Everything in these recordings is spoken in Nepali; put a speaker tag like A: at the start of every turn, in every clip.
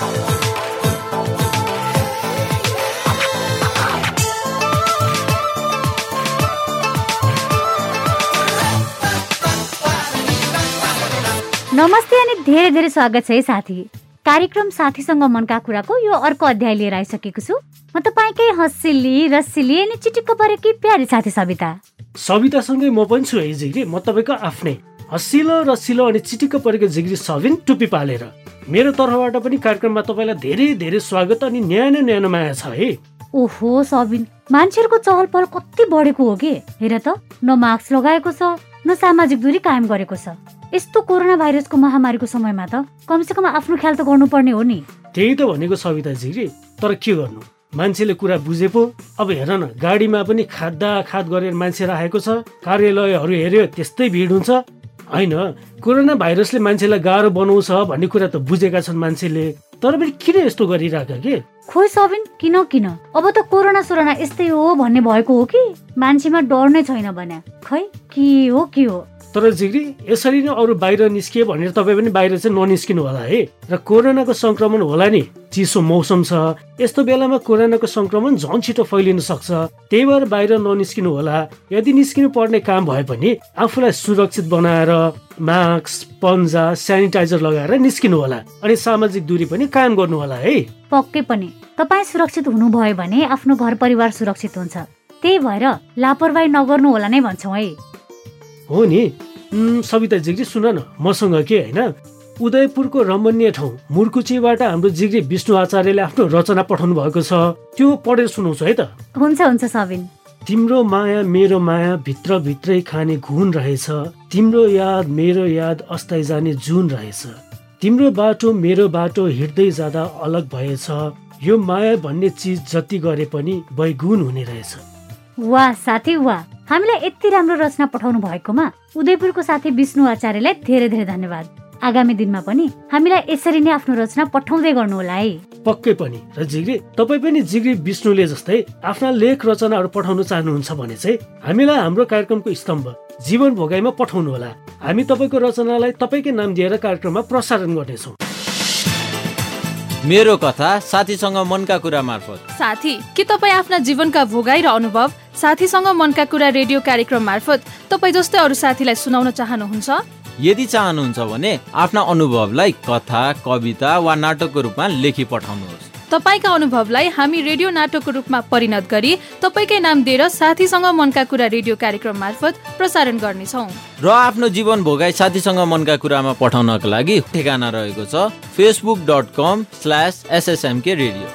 A: नमस्ते अनि धेरै धेरै स्वागत छ है साथी। कार्यक्रम साथीसँग मनका कुराको यो अर्को अध्याय लिएर आइसकेको छु। म तपाईँकै हँसिली रसिली अनि चिटिक्क परेकी प्यारी साथी सविता।
B: सवितासँगै म पनि छु है जिग्री। म तपाईँको आफ्नै हँसिलो रसिलो अनि चिटिक्क परेको जिग्री सबिन टुप्पी पालेर। मेरो तर्फबाट पनि कार्यक्रममा तपाईँलाई धेरै धेरै स्वागत अनि न्यानो न्यानो माया छ है।
A: ओहो सबिन, मान्छेहरूको चहल पहल कति बढेको हो कि। हेर त, न मास्क लगाएको छ न सामाजिक दूरी कायम गरेको छ। यस्तो कोरोना भाइरसको महामारीको समयमा त कमसेकम आफ्नो ख्याल त गर्नुपर्ने हो नि।
B: त्यही त भनेको सविता जिग्री, तर के गर्नु, मान्छेले कुरा बुझे पो। अब हेर न, गाडीमा पनि खात गरेर मान्छे राखेको छ, कार्यालयहरू हेऱ्यो त्यस्तै भिड हुन्छ। होइन, कोरोना भाइरसले मान्छेलाई गाह्रो बनाउँछ भन्ने कुरा त बुझेका छन् मान्छेले, तर पनि किन यस्तो गरिरहेका के?
A: खोइ सबिन, किन अब त कोरोना सोरोना यस्तै हो भन्ने भएको हो कि मान्छेमा डर नै छैन भने। खै के हो।
B: तर जिग्री, यसरी नै अरू बाहिर निस्किए भनेर तपाईँ पनि बाहिर चाहिँ ननिस्किनु होला है। र कोरोनाको संक्रमण होला नि, चिसो मौसम छ, यस्तो बेलामा कोरोनाको संक्रमण झन् छिटो फैलिन सक्छ। त्यही भएर बाहिर ननिस्किनु होला। यदि निस्किनु पर्ने काम भए पनि आफूलाई सुरक्षित बनाएर मास्क, पन्जा, सेनिटाइजर लगाएर निस्किनु होला अनि सामाजिक दूरी पनि कायम गर्नु होला है।
A: पक्कै पनि तपाईँ सुरक्षित हुनुभयो भने आफ्नो घर परिवार सुरक्षित हुन्छ। त्यही भएर लापरवाही नगर्नु होला नै भन्छौँ है।
B: हो नि। सविता जिग्री सुन न, मसँग के होइन, उदयपुरको रमणीय ठाउँ मुर्कुचीबाट हाम्रो जिग्री विष्णु आचार्यले आफ्नो रचना पठाउनु भएको छ। त्यो पढेर सुनाउँछु है त।
A: हुन्छ सबिन।
B: तिम्रो माया मेरो माया भित्र भित्रै खाने घुन रहेछ, तिम्रो याद मेरो याद अस्ताइ जाने जुन रहेछ, तिम्रो बाटो मेरो बाटो हिँड्दै जाँदा अलग भएछ, यो माया भन्ने चिज जति गरे पनि बैगुन हुने रहेछ।
A: वाह साथी वाह, हामीलाई यति राम्रो रचना पठाउनु भएकोमा उदयपुरको साथी विष्णु आचार्यलाई धेरै धेरै धन्यवाद। आगामी दिनमा पनि हामीलाई यसरी नै आफ्नो रचना पठाउँदै गर्नु होला है।
B: पक्कै पनि। र जिग्री, तपाईँ पनि जिग्री विष्णुले जस्तै आफ्ना लेख रचनाहरू पठाउन चाहनुहुन्छ भने चाहिँ हामीलाई हाम्रो कार्यक्रमको स्तम्भ जीवन भोगाइमा पठाउनु होला। हामी तपाईँको रचनालाई तपाईँकै नाम दिएर कार्यक्रममा प्रसारण गर्नेछौँ।
C: मेरो कथा साथीसँग मनका कुरा मार्फत।
D: साथी, के तपाईँ आफ्ना जीवनका भोगाई र अनुभव साथीसँग मनका कुरा रेडियो कार्यक्रम मार्फत तपाईँ जस्तै अरू साथीलाई सुनाउन चाहनुहुन्छ?
C: यदि चाहनुहुन्छ भने आफ्ना अनुभवलाई कथा, कविता वा नाटकको रूपमा लेखी पठाउनुहोस्।
D: तपाईँका अनुभवलाई हामी रेडियो नाटकको रूपमा परिणत गरी तपाईँकै नाम दिएर साथीसँग मनका कुरा रेडियो कार्यक्रम मार्फत प्रसारण गर्नेछौँ।
C: र आफ्नो जीवन भोगाई साथीसँग मनका कुरामा पठाउनका लागि ठेगाना रहेको छ facebook.com/ssmk radio।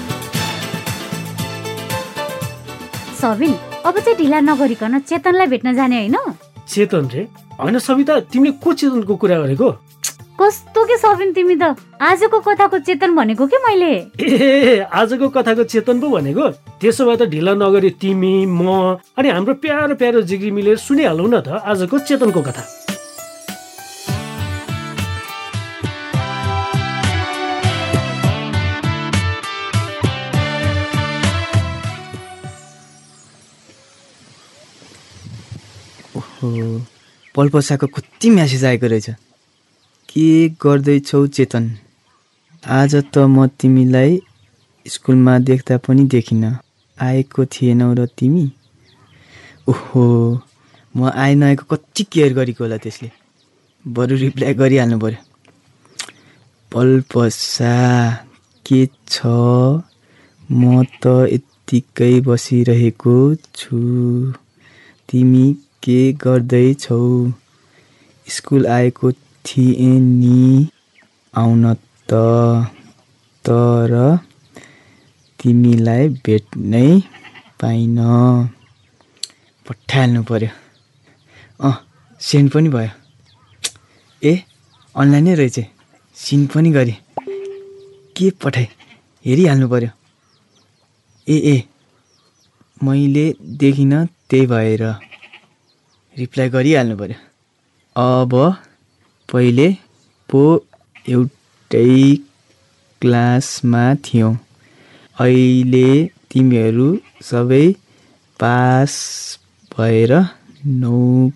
A: सबिन, अब चाहिँ ढिला नगरिकन चेतनलाई भेट्न जाने होइन?
B: चेतन रे? होइन सविता, तिमीले को चेतनको कुरा गरेको?
A: कस्तो के सबिन, तिमी त आजको कथाको चेतन भनेको के मैले?
B: ए, आजको कथाको चेतन पो भनेको? त्यसो भए त ढिला नगरी तिमी, म अनि हाम्रो प्यारो प्यारो जिग्री मिलेर सुनिहालौँ न त आजको चेतनको कथा।
E: पल्पसाको कति म्यासेज आएको रहेछ। के गर्दैछौ चेतन? आज त म तिमीलाई स्कुलमा देख्दा पनि देखिनँ, आएको थिएनौ र तिमी? ओहो, म आइ नआएको कति केयर गरेको होला त्यसले। बरु रिप्लाई गरिहाल्नु पर्यो। पल्पसा के छ? म त यत्तिकै बसिरहेको छु। तिमी के गर्दैछौ? स्कुल आएको थिएँ नि, आउन त, तर तिमीलाई भेट्नै पाइन। पठाइहाल्नु पर्यो। सेन्ड पनि भयो। ए, अनलाइनै रहेछ। सिन पनि गरेँ। के पठाएँ हेरिहाल्नु पर्यो। ए, मैले देखिनँ त्यही भएर रिप्लाई गरिहाल्नु पर्यो। अब पहिले पो एउटै क्लासमा थियौँ, अहिले तिमीहरू सबै पास भएर 9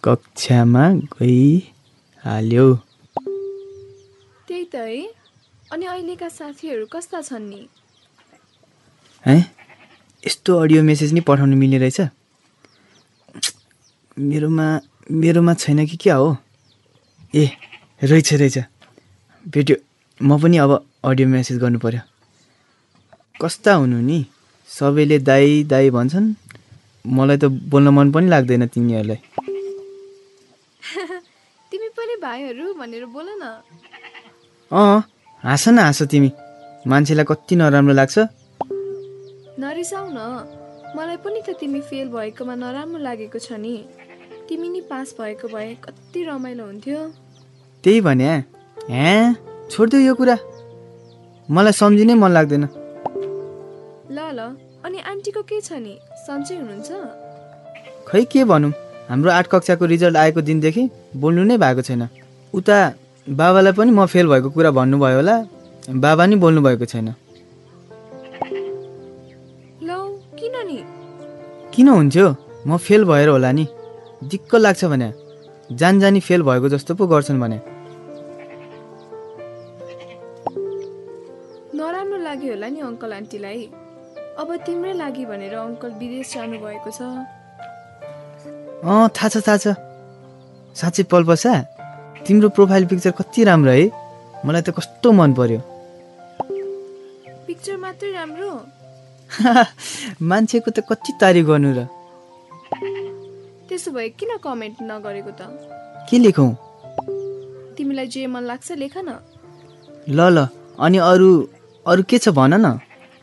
E: कक्षामा गइहाल्यौ।
D: त्यही त है,
F: अनि अहिलेका साथीहरू कस्ता छन् नि?
E: है यस्तो अडियो मेसेज नि पठाउनु मिल्ने रहेछ? मेरोमा छैन कि क्या हो? ए रहेछ भेट्यो। म पनि अब अडियो मेसेज गर्नु पर्यो। कस्ता हुनु नि? सबैले दाई दाई भन्छन्। मलाई त बोल्न मन पनि लाग्दैन तिमीहरूलाई।
F: तिमी पनि भाइहरू भनेर बोल न।
E: हाँस न हाँस तिमी। मान्छेलाई कति नराम्रो लाग्छ।
F: नरिसाउ न, मलाई पनि त तिमी फेल भएकोमा नराम्रो लागेको छ नि। तिमी नि पास भएको भए कति रमाइलो हुन्थ्यो।
E: त्यही भने छोडिदेऊ यो कुरा, मलाई सम्झिनै मन लाग्दैन।
F: ल अनि आन्टीको के छ नि, सन्चै हुनुहुन्छ?
E: खै के भनौँ, हाम्रो 8 कक्षाको रिजल्ट आएको दिनदेखि बोल्नु नै भएको छैन। उता बाबालाई पनि म फेल भएको कुरा भन्नुभयो होला, बाबा नि बोल्नु भएको छैन।
F: लौ किन नि?
E: किन हुन्थ्यो? म फेल भएर होला नि। दिक्क लाग्छ भने जानी फेल भएको जस्तो पो गर्छन् भने।
F: नराम्रो लाग्यो होला नि अङ्कल आन्टीलाई। अब तिम्रै लागि भनेर अङ्कल विदेश जानु भएको छ।
E: थाहा छ। साँच्चै पल्पसा, तिम्रो प्रोफाइल पिक्चर कति राम्रो है। मलाई त कस्तो मन पर्यो।
F: पिक्चर मात्रै राम्रो?
E: मान्छेको त कति तारिफ गर्नु र।
F: त्यसो भए किन कमेन्ट नगरेको त?
E: के लेखौँ?
F: तिमीलाई जे मन लाग्छ लेख न।
E: ल अनि अरू के छ भन न।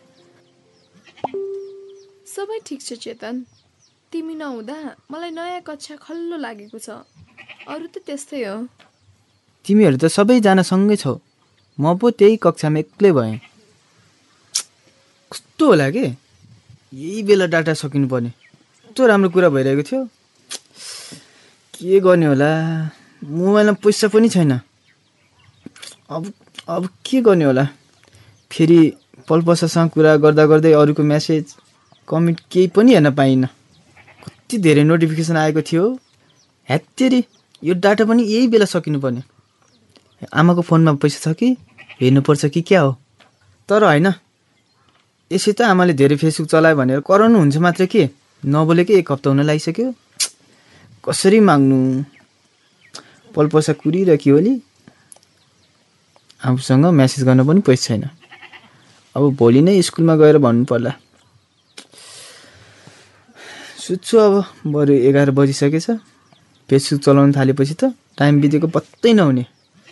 F: सबै ठिक छ चेतन। तिमी नहुँदा मलाई नयाँ कक्षा खल्लो लागेको छ। अरू त त्यस्तै हो।
E: तिमीहरू त सबैजना सँगै छौ, म पो त्यही कक्षामा एक्लै भएँ। कस्तो होला के, यही बेला डाटा सकिनु पर्ने। कस्तो राम्रो कुरा भइरहेको थियो। के गर्ने होला, मोबाइलमा पैसा पनि छैन। अब के गर्ने होला। फेरि पल्पसासँग कुरा गर्दै अरूको मेसेज कमेन्ट केही पनि हेर्न पाइनँ। कति धेरै नोटिफिकेसन आएको थियो। हेत्तेरी, यो डाटा पनि यही बेला सकिनुपर्ने। आमाको फोनमा पैसा छ कि हेर्नुपर्छ कि क्या हो। तर होइन, यसै त आमाले धेरै फेसबुक चलायो भनेर कराउनु हुन्छ मात्र के। नबोलेकै 1 हप्ता हुन लागिसक्यो। कसरी माग्नु? पल्पसा कुरिरह्यो होली। आफूसँग मेसेज गर्न पनि पैसा छैन। अब भोलि नै स्कुलमा गएर भन्नु पर्ला। सुत्छु अब, बरु 11 बजिसकेछ। फेसबुक चलाउन थालेपछि त टाइम बितेको पत्तै नहुने।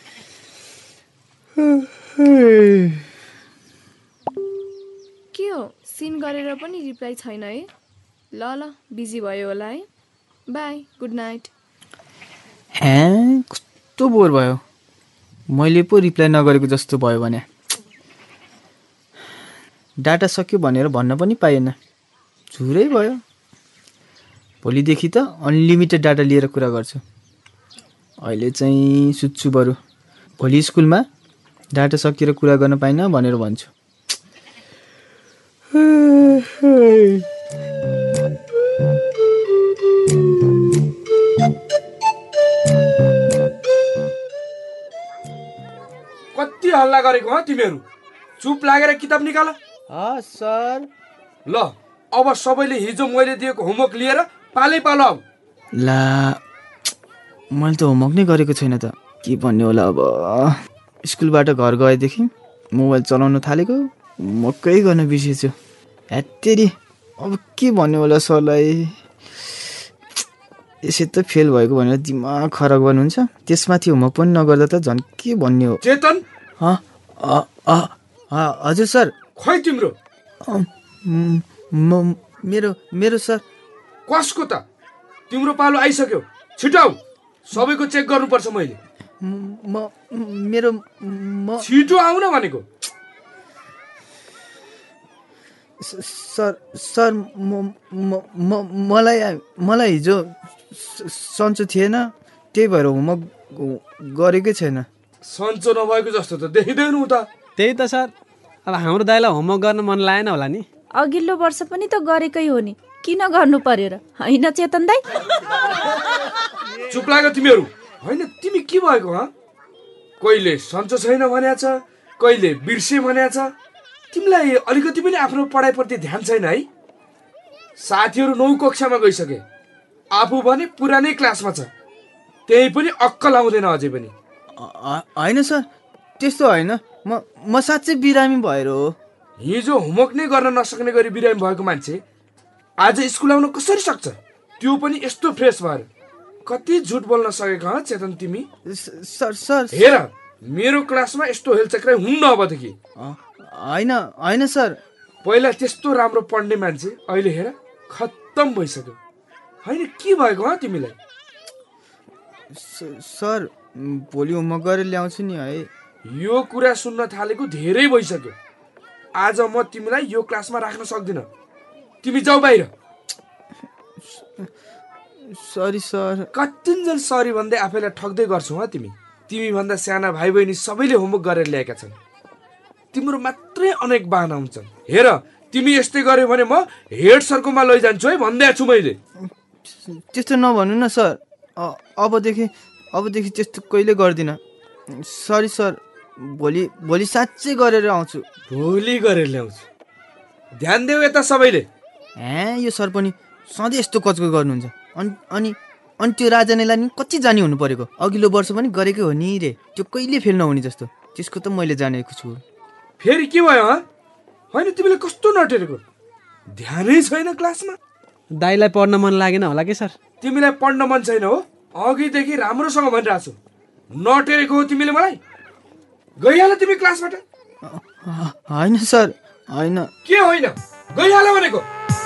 F: के हो, सिन गरेर पनि रिप्लाई छैन है? ल बिजी भयो होला है। Bye, good night.
E: कस्तो बोर भयो। मैले पो रिप्लाई नगरेको जस्तो भयो भने। डाटा सक्यो भनेर भन्न पनि पाएन। झुरै भयो। भोलिदेखि त अनलिमिटेड डाटा लिएर कुरा गर्छु। अहिले चाहिँ सुत्छु बरु। भोलि स्कुलमा डाटा सकिएर कुरा गर्न पाइन भनेर भन्छु।
G: कति हल्ला गरेको हो तिमीहरू? चुप लागेर किताब निकाल।
E: सर।
G: ल अब सबैले हिजो मैले दिएको होमवर्क लिएर पालै पालो। अब
E: ला, मैले त होमवर्क नै गरेको छैन त। के भन्ने होला अब। स्कुलबाट घर गएदेखि मोबाइल चलाउन थालेको, होमवर्कै गर्न बिर्सेछु। हेत्तेरी, अब के भन्ने होला सरलाई। यसै त फेल भएको भनेर दिमाग खराब गर्नुहुन्छ, त्यसमाथि होमवर्क पनि नगर्दा त झन् के भन्ने हो।
G: चेतन।
E: हजुर सर।
G: खै तिम्रो?
E: मेरो सर।
G: कसको त? तिम्रो पालो आइसक्यो। छिटाउ, सबैको चेक गर्नुपर्छ मैले। छिटो आउन भनेको।
E: सर मलाई हिजो सन्चो थिएन, त्यही भएर होमवर्क गरेकै छैन।
G: सन्चो नभएको जस्तो त देखिँदैन उता।
H: त्यही त सर, अब हाम्रो दाइलाई होमवर्क गर्न मन लागेन होला नि।
I: अघिल्लो वर्ष पनि त गरेकै हो नि, किन गर्नु पर्यो र, होइन चेतन दाइ?
G: चुप लाग्यो तिमीहरू। होइन, तिमी के भएको? कहिले सन्चो छैन भनेको छ, कहिले बिर्से भनेको छ? तिमीलाई अलिकति पनि आफ्नो पढाइप्रति ध्यान छैन है? साथीहरू 9 कक्षामा गइसके, आफू भने पुरानै क्लासमा छ, त्यही पनि अक्कल आउँदैन अझै पनि।
E: होइन सर, त्यस्तो होइन, म साँच्चै बिरामी भएर हो।
G: हिजो होमवर्क नै गर्न नसक्ने गरी बिरामी भएको मान्छे आज स्कुल आउन कसरी सक्छ? त्यो पनि यस्तो फ्रेस भएर। कति झुट बोल्न सकेको ह चेतन तिमी?
E: सर
G: हेर, मेरो क्लासमा यस्तो हेलचक्राइ हुन्न अबदेखि।
E: होइन सर,
G: पहिला त्यस्तो राम्रो पढ्ने मान्छे अहिले हेर खत्तम भइसक्यो। होइन के भएको ह तिमीलाई?
E: सर भोलि होमवर्क गरेर ल्याउँछु नि है।
G: यो कुरा सुन्न थालेको धेरै भइसक्यो। आज म तिमीलाई यो क्लासमा राख्न सक्दिनँ। तिमी जाऊ बाहिर।
E: Sorry sir.
G: कतिन्जेल सरी भन्दै आफैलाई ठग्दै गर्छौ ह तिमी? तिमी भन्दा साना भाइ बहिनी सबैले होमवर्क गरेर ल्याएका छन्। तिम्रो मात्रै अनेक बाहना हुन्छन्। हेर, तिमी यस्तै गर्यो भने म हेड सरकोमा लैजान्छु है भन्दै छु मैले।
E: त्यस्तो नभन्नु न सर। अबदेखि त्यस्तो कहिले गर्दिनँ। सरी सर, भोलि साँच्चै गरेर आउँछु।
G: भोलि गरेर ल्याउँछु। ध्यान देऊ यता सबैले।
E: यो सर पनि सधैँ यस्तो कचको गर्नुहुन्छ। अनि त्यो राजनेलाई नि कति जानी हुनु परेको? अघिल्लो वर्ष पनि गरेकै हो नि रे। त्यो कहिले फेल नहुने जस्तो। त्यसको त मैले जानेको छु।
G: फेरि के भयो ह? होइन तिमीले कस्तो नटेरेको? ध्यानै छैन क्लासमा?
H: दाइलाई पढ्न मन लागेन होला के सर?
G: तिमीलाई पढ्न मन छैन हो? अघिदेखि राम्रोसँग भनिरहेको छु। नटेरेको हो तिमीले मलाई? गइहाल तिमी क्लासबाट।
E: होइन सर, होइन।
G: के होइन? गइहाल भनेको।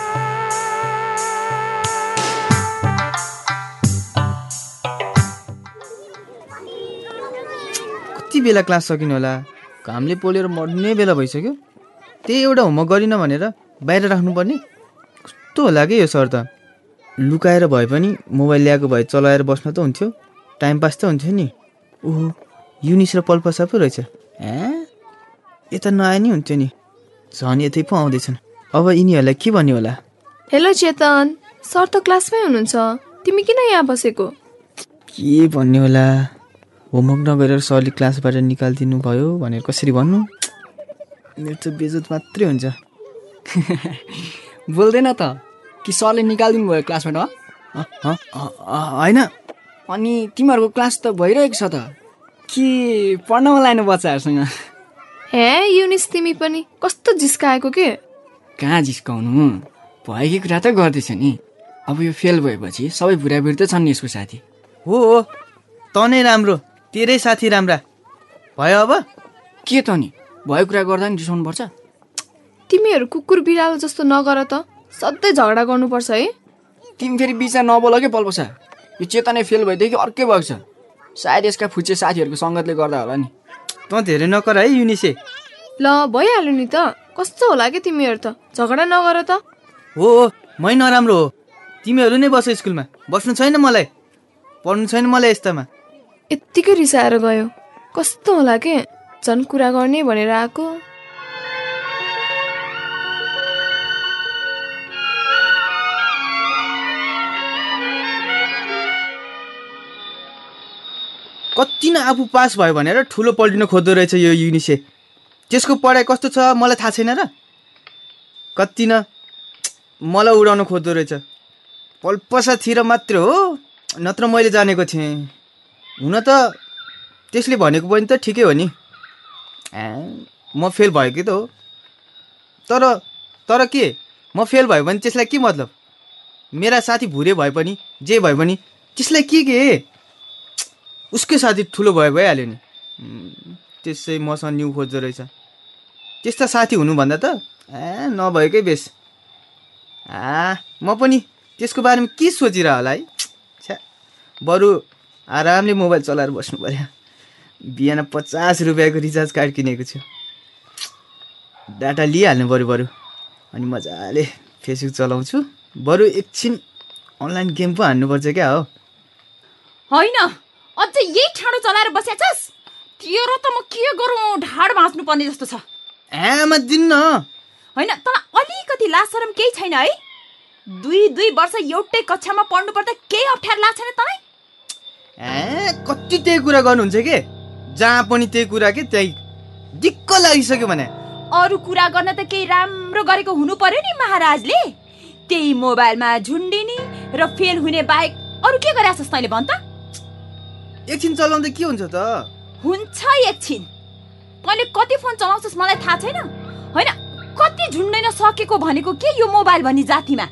E: कति बेला क्लास सकिनु होला? घामले पोलेर मर्ने बेला भइसक्यो। त्यही एउटा होमवर्क गरिन भनेर बाहिर राख्नुपर्ने? कस्तो होला कि यो सर त। लुकाएर भए पनि मोबाइल ल्याएको भए चलाएर बस्न त हुन्थ्यो, टाइम पास त हुन्थ्यो नि। ओहो, युनिस र पल्पसा पो रहेछ। यता नआए नि हुन्थ्यो नि। झन् यतै पो आउँदैछन्। अब यिनीहरूलाई के भन्ने होला?
F: हेलो चेतन, सर त क्लासमै हुनुहुन्छ, तिमी किन यहाँ बसेको?
E: के भन्ने होला? होमवर्क नगरेर सरले क्लासबाट निकालिदिनु भयो भनेर कसरी भन्नु? मेरो त बेइज्जत मात्रै हुन्छ।
J: बोल्दैन त कि सरले निकालिदिनु भयो क्लासबाट?
E: होइन।
J: अनि तिमीहरूको क्लास त भइरहेको छ त, के पढ्नमा लानु बच्चाहरूसँग?
F: हे युनिस, तिमी पनि कस्तो जिस्काएको के?
J: कहाँ जिस्काउनु, भएकै कुरा त गर्दैछ नि। अब यो फेल भएपछि सबै बुढाबुढी त छन् नि यसको साथी।
E: हो, त नै राम्रो, तेरै साथी राम्रा भयो। अब
J: के त नि, भएको कुरा गर्दा नि रिसाउनु पर्छ?
F: तिमीहरू कुकुर बिरालो जस्तो नगर त, सधैँ झगडा गर्नुपर्छ है।
J: तिमी फेरि बिचा नबोल के पल्पसा। यो चेतनै फेल भइदेखि अर्कै भएको छ। सायद यसका फुच्चे साथीहरूको सङ्गतले गर्दा होला नि।
E: त धेरै नकर है युनिसे।
F: ल भइहाल्यो नि त, कस्तो होला कि तिमीहरू त, झगडा नगर त।
E: हो, मै नराम्रो हो। तिमीहरू नै बस स्कुलमा। बस्नु छैन मलाई, पढ्नु छैन मलाई यस्तामा।
F: यत्तिकै रिसाएर गयो। कस्तो होला के, झन् कुरा गर्ने भनेर आएको।
E: कति न आफू पास भयो भनेर ठुलो पल्टिन खोज्दो रहेछ यो युनिसे। त्यसको पढाइ कस्तो छ मलाई थाहा छैन र? कति न मलाई उडाउन खोज्दो रहेछ। पल्पसातिर मात्र हो, नत्र मैले जानेको थिएँ। हुन त त्यसले भनेको पनि त ठिकै हो नि। म फेल भयो कि त हो। तर के, म फेल भयो भने त्यसलाई के मतलब? मेरा साथी भुरे भए पनि जे भए पनि त्यसलाई के उसकै साथी ठुलो भइहाल्यो नि। त्यसै मसँग न्यु खोज्दो रहेछ। त्यस्ता साथी हुनुभन्दा त नभएकै बेस। म पनि त्यसको बारेमा के सोचिरह होला है। बरु आरामले मोबाइल चलाएर बस्नु पर्यो। बिहान 50 रुपियाँको रिचार्ज कार्ड किनेको छु। डाटा लिइहाल्नु बरु अनि मजाले फेसबुक चलाउँछु। बरु एकछिन अनलाइन गेम पो हान्नुपर्छ क्या हो।
I: होइन, अझै यही ठाडो चलाएर बसेछस्? तेरो त म के गरौँ, ढाड भाँच्नु पर्ने जस्तो छ।
E: म दिन्न।
I: होइन, तर अलिकति लाज शरम केही छैन है? 2 वर्ष एउटै कक्षामा पढ्नु पर्दा केही अप्ठ्यारो लाग्छ छैन तँलाई?
E: कति त्यही कुरा गर्नुहुन्छ के? जहाँ पनि त्यही कुरा के, त्यही दिक्क लागिसक्यो भने।
I: अरू कुरा गर्न त केही राम्रो गरेको हुनु पर्यो नि महाराजले। त्यही मोबाइलमा झुन्डिने र फेल हुने बाहेक अरू के गरेछस् तैँले भन् त?
E: एकछिन चलाउँदा के हुन्छ त?
I: हुन्छ एकछिन। तैँले कति फोन चलाउँछस् मलाई थाहा छैन। होइन कति झुन्डिन सकेको भनेको के यो मोबाइल भन्ने जातिमा?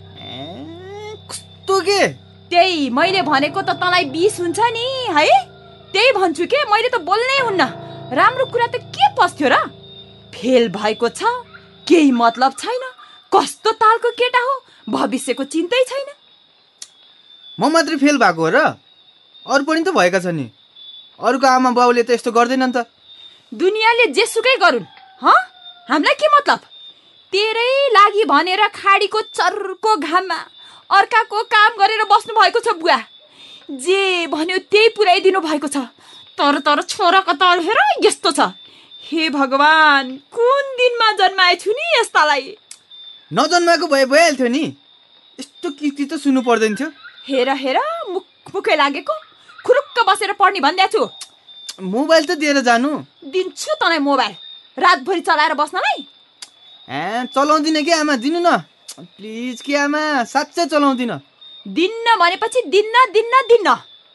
E: कस्तो के?
I: त्यही मैले भनेको त तँलाई 20 हुन्छ नि है। त्यही भन्छु के, मैले त बोल्नै हुन्न। राम्रो कुरा त के पस्थ्यो र? फेल भएको छ, केही मतलब छैन, कस्तो तालको केटा हो, भविष्यको चिन्तै छैन।
E: म मात्रै फेल भएको हो र? अरू पनि त भएका छन् नि। अरूको आमा बाउले त यस्तो गर्दैनन् त।
I: दुनियाँले जेसुकै गरून्, हामीलाई के मतलब? तेरै लागि भनेर खाडीको चर्को घाममा अर्काको काम गरेर बस्नु भएको छ बुवा। जे भन्यो त्यही पुर्याइदिनु भएको छ। तर छोराको त हेर यस्तो छ। हे भगवान, कुन दिनमा जन्माएछु नि यस्तालाई।
E: नजन्माएको भए भइहाल्थ्यो नि। यस्तो किर्ती त सुन्नु पर्दैन थियो।
I: हेर मुखै लागेको। खुरुक्क बसेर पढ्ने भन्दै छु।
E: मोबाइल त दिएर जानु।
I: दिन्छु तँलाई मोबाइल, रातभरि चलाएर बस्नलाई।
E: चलाउँदिन कि आमा, दिनु न प्लिज कि आमा, साँच्चै चलाउँदिन।
I: दिन्न भनेपछि दिन्न।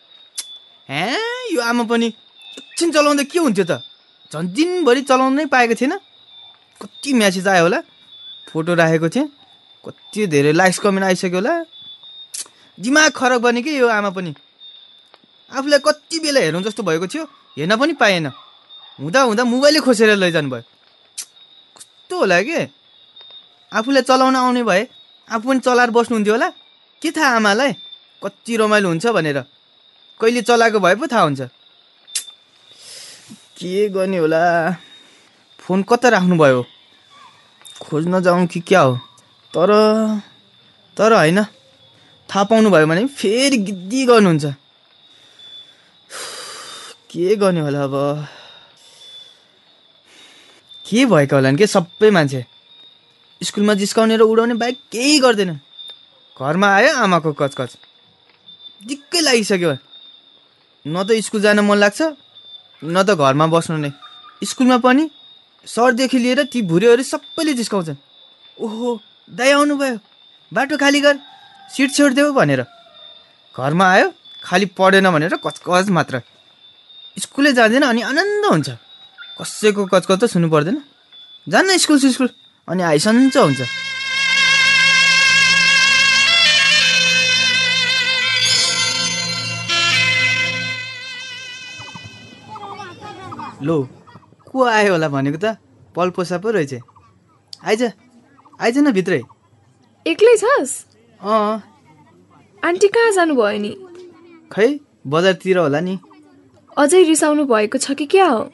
E: यो आमा पनि एकछिन चलाउँदा के हुन्थ्यो त? झन् दिनभरि चलाउनै पाएको थिएन। कति म्यासेज आयो होला, फोटो राखेको थिएँ, कति धेरै लाइक्स कमेन्ट आइसक्यो होला। दिमाग खराब बन्यो कि यो आमा पनि। आफूलाई कति बेला हेरौँ जस्तो भएको थियो, हेर्न पनि पाएन। हुँदा मोबाइलै खोसेर लैजानु भयो। कस्तो होला कि? आफूलाई चलाउन आउने भए आफू पनि चलाएर बस्नुहुन्थ्यो होला। के थाहा आमालाई कति रमाइलो हुन्छ भनेर। कहिले चलाएको भए पो थाहा हुन्छ। के गर्ने होला? फोन कता राख्नुभयो? खोज्न जाउँ कि क्या हो? तर होइन, थाहा पाउनु भयो भने फेरि गिद्दी गर्नुहुन्छ। के गर्ने होला अब? के भएको होला नि के सबै मान्छे? स्कुलमा जिस्काउने र उडाउने बाहेक केही गर्दैनन्। घरमा आयो आमाको कचकच, दिक्कै लागिसक्यो। न त स्कुल जान मन लाग्छ, न त घरमा बस्नु नै। स्कुलमा पनि सरदेखि लिएर ती भुरेहरू सबैले जिस्काउँछन्। ओहो दाइ आउनुभयो, बाटो खाली गर, सिट छोडिदेऊ भनेर। घरमा आयो खालि पढेन भनेर कचकच मात्र। स्कुलै जाँदैन अनि आनन्द हुन्छ। कसैको कचकच त सुन्नु पर्दैन। जान्न स्कुल अनि आइसन्च हुन्छ। लो को आयो होला भनेको त? पल्पोसा पो रहेछ। आइज न भित्रै।
F: एक्लै छस्? आन्टी कहाँ जानुभयो नि?
E: खै बजारतिर होला नि।
F: अझै रिसाउनु भएको छ कि क्या हो?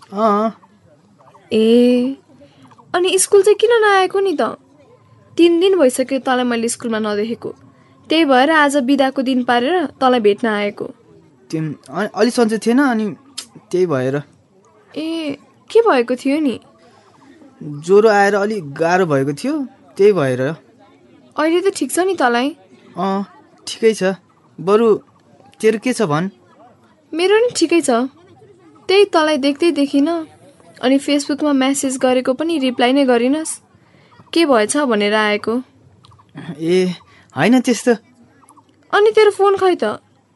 F: ए अनि स्कुल चाहिँ किन नआएको नि त? 3 दिन भइसक्यो तँलाई मैले स्कुलमा नदेखेको। त्यही भएर आज बिदाको दिन पारेर तँलाई भेट्न आएको।
E: अलि सन्चै थिएन अनि त्यही भएर।
F: ए के भएको थियो नि?
E: ज्वरो आएर अलि गाह्रो भएको थियो, त्यही भएर।
F: अहिले त ठिक छ नि तँलाई?
E: ठिकै छ। बरु तेरो के छ भन्?
F: मेरो नि ठिकै छ। त्यही तँलाई देख्दै देखिन अनि फेसबुकमा मेसेज गरेको पनि रिप्लाई नै गरिनस्। के भएछ भनेर आएको।
E: ए होइन त्यस्तो।
F: अनि तेरो फोन खै त?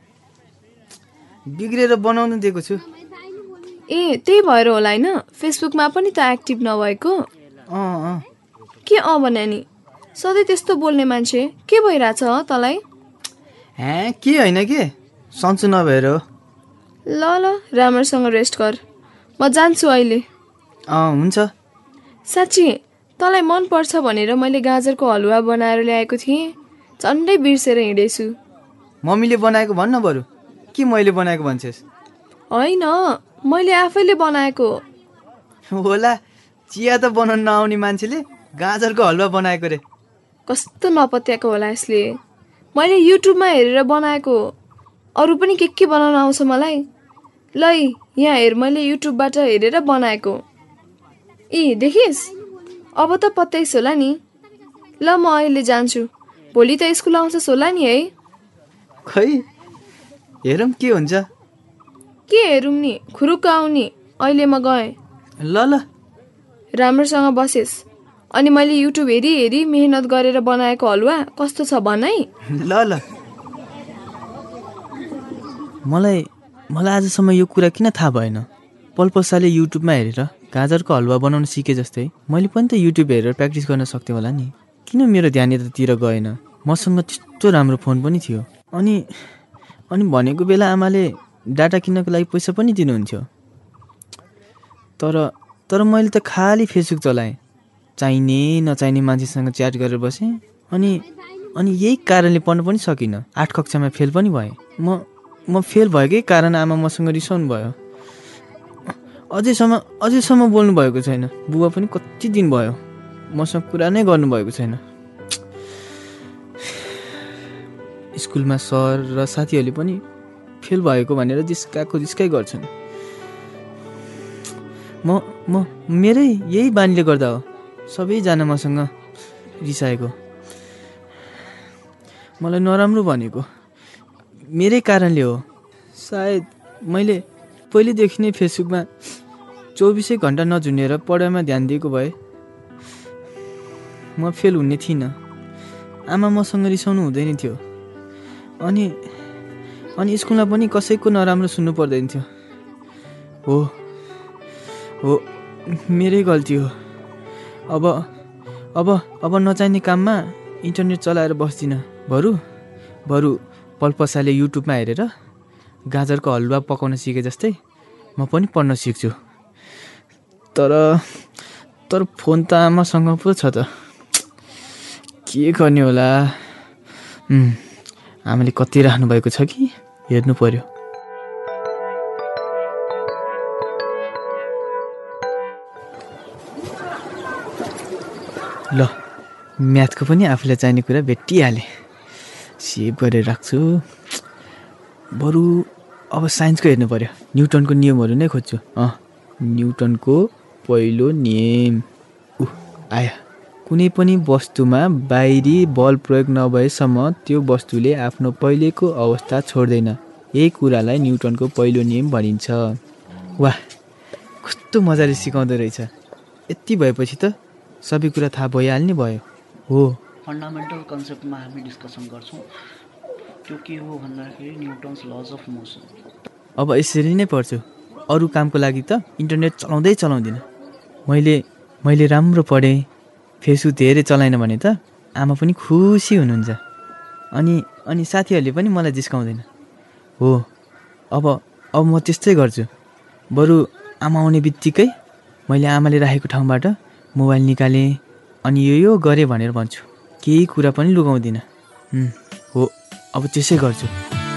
E: बिग्रेर बनाउन दिएको छु।
F: ए त्यही भएर होला होइन फेसबुकमा पनि त एक्टिभ नभएको। के भने नि? सधैँ त्यस्तो बोल्ने मान्छे के भइरहेछ तँलाई?
E: के होइन के, सन्चो नभएर हो।
F: ल राम्रोसँग रेस्ट कर, म जान्छु अहिले।
E: हुन्छ।
F: साँच्ची तँलाई मन पर्छ भनेर मैले गाजरको हलुवा बनाएर ल्याएको थिएँ, झन्डै बिर्सेर हिँडेछु।
E: मम्मीले बनाएको भन्न बरु, कि मैले बनाएको भन्छस्?
F: होइन मैले आफैले बनाएको
E: होला। चिया त बनाउन नआउने मान्छेले गाजरको हलुवा बनाएको रे।
F: कस्तो नपत्याएको होला यसले। मैले युट्युबमा हेरेर बनाएको। अरू पनि के बनाउन आउँछ मलाई। ल यहाँ हेर, मैले युट्युबबाट हेरेर बनाएको। देखिस् अब त पत्याइस् होला नि। ल म अहिले जान्छु, भोलि त स्कुल आउँछस् होला नि है?
E: खै हेरौँ के हुन्छ।
F: के हेरौँ नि, खुरुक्क आउने। अहिले म गएँ।
E: ल ल
F: राम्रोसँग बसेस्। अनि मैले युट्युब हेरी हेरी मेहनत गरेर बनाएको हलुवा कस्तो छ भन है।
E: ल ल मलाई आजसम्म यो कुरा किन थाहा भएन? पल्पसाले युट्युबमा हेरेर गाजरको हलुवा बनाउन सिके जस्तै मैले पनि त युट्युब हेरेर प्र्याक्टिस गर्न सक्थेँ होला नि। किन मेरो ध्यान यतातिर गएन? मसँग त्यस्तो राम्रो फोन पनि थियो। अनि भनेको बेला आमाले डाटा किन्नको लागि पैसा पनि दिनुहुन्थ्यो। तर मैले त खालि फेसबुक चलाएँ, चाहिने नचाहिने मान्छेसँग च्याट गरेर बसेँ। अनि यही कारणले पढ्न पनि सकिनँ। 8 कक्षामा फेल पनि भएँ। म फेल भएकै कारण आमा मसँग रिसाउनु भयो। अझैसम्म बोल्नु भएको छैन। बुबा पनि कति दिन भयो मसँग कुरा नै गर्नुभएको छैन। स्कुलमा सर र साथीहरूले पनि फेल भएको भनेर जिस्काइ गर्छन्। म मेरै यही बानीले गर्दा हो सबैजना मसँग रिसाएको। मलाई नराम्रो भनेको मेरै कारणले हो। सायद मैले पहिलेदेखि नै फेसबुकमा 24 घन्टा नझुन्डेर पढाइमा ध्यान दिएको भए म फेल हुने थिइनँ। आमा मसँग रिसाउनु हुँदैन थियो। अनि स्कुलमा पनि कसैको नराम्रो सुन्नु पर्दैन थियो। हो मेरै गल्ती हो। अब नचाहिने काममा इन्टरनेट चलाएर बस्दिनँ। बरु पल्पसाले युट्युबमा हेरेर गाजरको हलुवा पकाउन सिके जस्तै म पनि पढ्न सिक्छु। तर फोन त आमासँग पो छ त, के गर्ने होला? आमाले कति राख्नु भएको छ कि हेर्नु पर्यो। ल म्याथको पनि आफूलाई चाहिने कुरा भेटिहाले। सेभ गरेर राख्छु। बरु अब साइन्सको हेर्नु पर्यो। न्युटनको नियमहरू नै खोज्छु। न्युटनको पहिलो नियम आयो। कुनै पनि वस्तुमा बाहिरी बल प्रयोग नभएसम्म त्यो वस्तुले आफ्नो पहिलेको अवस्था छोड्दैन। यही कुरालाई न्युटनको पहिलो नियम भनिन्छ। वाह, कस्तो मजाले सिकाउँदो रहेछ। यति भएपछि त सबै कुरा थाहा भइहाल्ने भयो। हो,
K: फन्डामेन्टल कन्सेप्टमा हामी डिस्कसन गर्छौँ। त्यो के हो भन्दाखेरि न्युटन्स लज अफ मोसन।
E: अब यसरी नै पढ्छु। अरू कामको लागि त इन्टरनेट चलाउँदिनँ। मैले राम्रो पढेँ, फेसबुक धेरै चलाएन भने त आमा पनि खुसी हुनुहुन्छ। अनि साथीहरूले पनि मलाई जिस्काउँदैन। हो, अब म त्यस्तै गर्छु। बरु आमा आउने बित्तिकै मैले आमाले राखेको ठाउँबाट मोबाइल निकालेँ अनि यो गरेँ भनेर भन्छु। केही कुरा पनि लुकाउँदिनँ। हो, अब त्यसै गर्छु।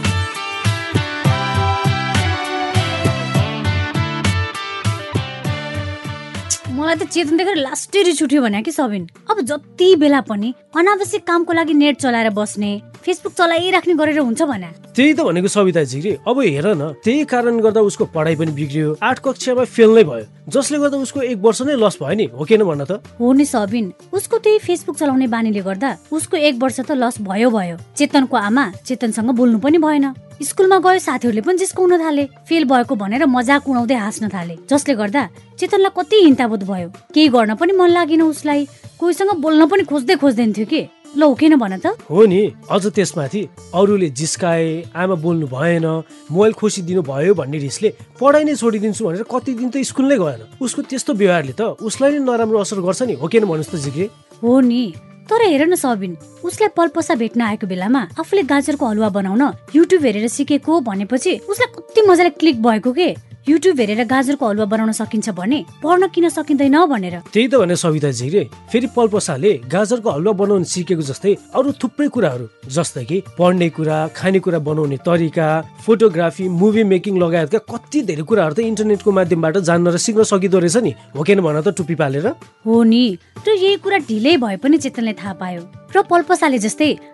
A: मलाई त चेतन देखेर लास्टै रिस उठ्यो भने कि सबिन। अब जति बेला पनि अनावश्यक कामको लागि नेट चलाएर बस्ने, फेसबुक चलाइराख्ने गरेर हुन्छ भने।
B: त्यही त भनेको सविताजी रे। अब हेर न, त्यही कारण गर्दा उसको पढाइ पनि बिग्रियो। 8 कक्षामा फेल नै भयो, जसले गर्दा उसको 1 वर्ष नै लस भयो नि। हो किन भन त?
A: हो नि सबिन, उसको त्यही फेसबुक चलाउने बानीले गर्दा उसको 1 वर्ष त लस भयो। चेतनको आमा चेतनसँग बोल्नु पनि भएन। स्कुलमा गयो, साथीहरूले पनि जिस्काउन थाले। फेल भएको भनेर मजाक उडाउँदै हाँस्न थाले, जसले गर्दा चेतनलाई कति हिंताबोध भयो। केही गर्न पनि मन लागेन उसलाई। कोहीसँग बोल्न पनि खोज्दैन थियो कि। ल हो किन भन त?
B: हो नि, अझ त्यसमाथि अरूले जिस्काए, आमा बोल्नु भएन, मोबाइल खोसिदिनु भयो भन्ने रिसले पढाइ नै छोडिदिन्छु भनेर कति दिन त स्कुल नै गएन। उसको त्यस्तो व्यवहारले त उसलाई नै नराम्रो असर गर्छ नि। हो किन भन्नुहोस् त जिग्रे?
A: हो नि, तर हेर न सबिन, उसलाई पल्पसा भेट्न आएको बेलामा आफूले गाजरको हलुवा बनाउन युट्युब हेरेर सिकेको भनेपछि उसलाई कति मजाले क्लिक भएको के। युट्युब हेरेर गाजरको हलुवा बनाउन सकिन्छ भने पढ्न किन सकिँदैन भनेर।
B: त्यही त भने सविताजी रे। फेरि पल्पसाले गाजरको हलुवा बनाउन सिकेको जस्तै अरू थुप्रै कुराहरू, जस्तै कि पढ्ने कुरा, खानेकुरा बनाउने तरिका, फोटोग्राफी, मुभी मेकिङ लगायतका कति धेरै कुराहरू त इन्टरनेटको माध्यमबाट जान्न र सिक्न सकिँदो रहेछ नि। हो किन भन त टुप्पी पालेर?
A: हो नि, र यही कुरा ढिलै भए पनि चेतनले थाहा पायो। र पल्पसाले जस्तै